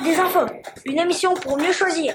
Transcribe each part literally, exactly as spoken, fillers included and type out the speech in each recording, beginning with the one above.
Traque des infos, une émission pour mieux choisir.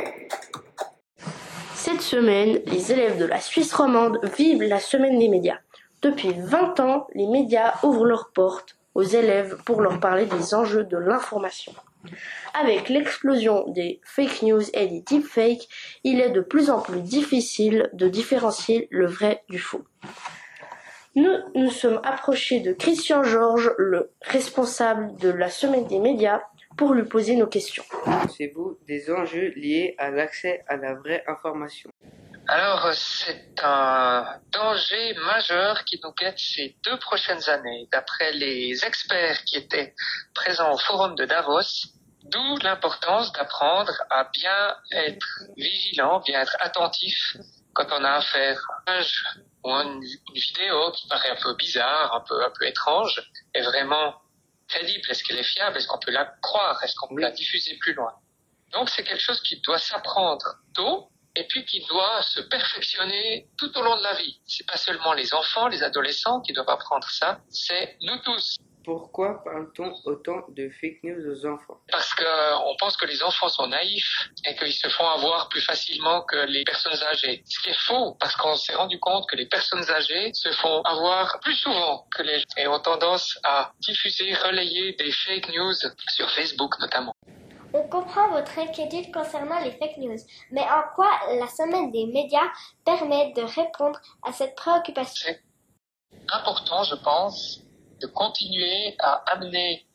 Cette semaine, les élèves de la Suisse romande vivent la semaine des médias. Depuis vingt ans, les médias ouvrent leurs portes aux élèves pour leur parler des enjeux de l'information. Avec l'explosion des fake news et des deepfakes, il est de plus en plus difficile de différencier le vrai du faux. Nous nous sommes approchés de Christian Georges, le responsable de la semaine des médias, pour lui poser nos questions. Pensez-vous des enjeux liés à l'accès à la vraie information? Alors, c'est un danger majeur qui nous guette ces deux prochaines années. D'après les experts qui étaient présents au forum de Davos, d'où l'importance d'apprendre à bien être vigilant, bien être attentif quand on a affaire à une page ou à une, une vidéo qui paraît un peu bizarre, un peu, un peu étrange, est vraiment crédible. Est-ce qu'elle est fiable? Est-ce qu'on peut la croire? Est-ce qu'on peut la diffuser plus loin? Donc, c'est quelque chose qui doit s'apprendre tôt et puis qui doit se perfectionner tout au long de la vie. C'est pas seulement les enfants, les adolescents qui doivent apprendre ça, c'est nous tous. Pourquoi parle-t-on autant de fake news aux enfants? Parce qu'on pense que les enfants sont naïfs et qu'ils se font avoir plus facilement que les personnes âgées. Ce qui est faux, parce qu'on s'est rendu compte que les personnes âgées se font avoir plus souvent que les gens et ont tendance à diffuser, relayer des fake news sur Facebook notamment. On comprend votre inquiétude concernant les fake news, mais en quoi la semaine des médias permet de répondre à cette préoccupation? C'est important, je pense, de continuer à amener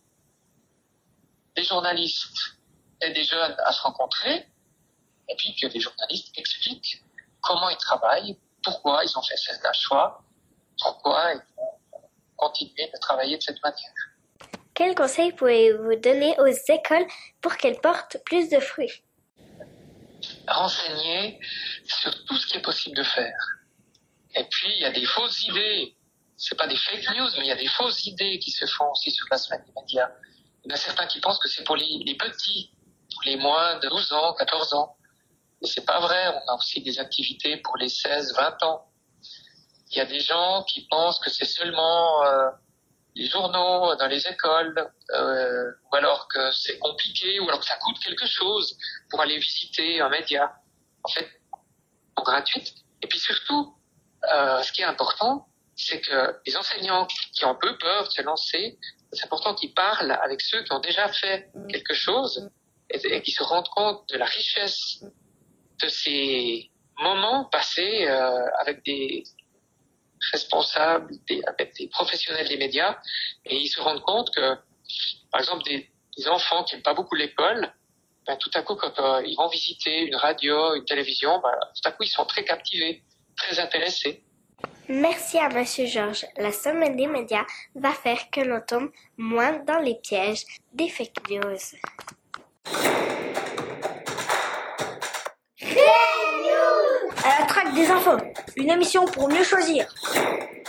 des journalistes et des jeunes à se rencontrer, et puis que les journalistes expliquent comment ils travaillent, pourquoi ils ont fait ce choix, pourquoi ils vont continuer de travailler de cette manière. Quels conseils pouvez-vous donner aux écoles pour qu'elles portent plus de fruits? Renseigner sur tout ce qui est possible de faire. Et puis, il y a des fausses idées. C'est pas des fake news, mais il y a des fausses idées qui se font aussi sur la semaine des médias. Il y en a certains qui pensent que c'est pour les, les petits, pour les moins de douze ans, quatorze ans. Mais c'est pas vrai. On a aussi des activités pour les seize, vingt ans. Il y a des gens qui pensent que c'est seulement euh, les journaux dans les écoles, euh, ou alors que c'est compliqué, ou alors que ça coûte quelque chose pour aller visiter un média. En fait, pour gratuite. Et puis surtout, euh, ce qui est important, c'est que les enseignants qui ont un peu peur de se lancer, c'est important qu'ils parlent avec ceux qui ont déjà fait quelque chose et, et qui se rendent compte de la richesse de ces moments passés euh, avec des responsables, des, avec des professionnels des médias, et ils se rendent compte que, par exemple, des, des enfants qui n'aiment pas beaucoup l'école, ben, tout à coup, quand euh, ils vont visiter une radio, une télévision, ben, tout à coup, ils sont très captivés, très intéressés. Merci à Monsieur Georges. La semaine des médias va faire que l'on tombe moins dans les pièges des fake news. À la traque des infos, une émission pour mieux choisir.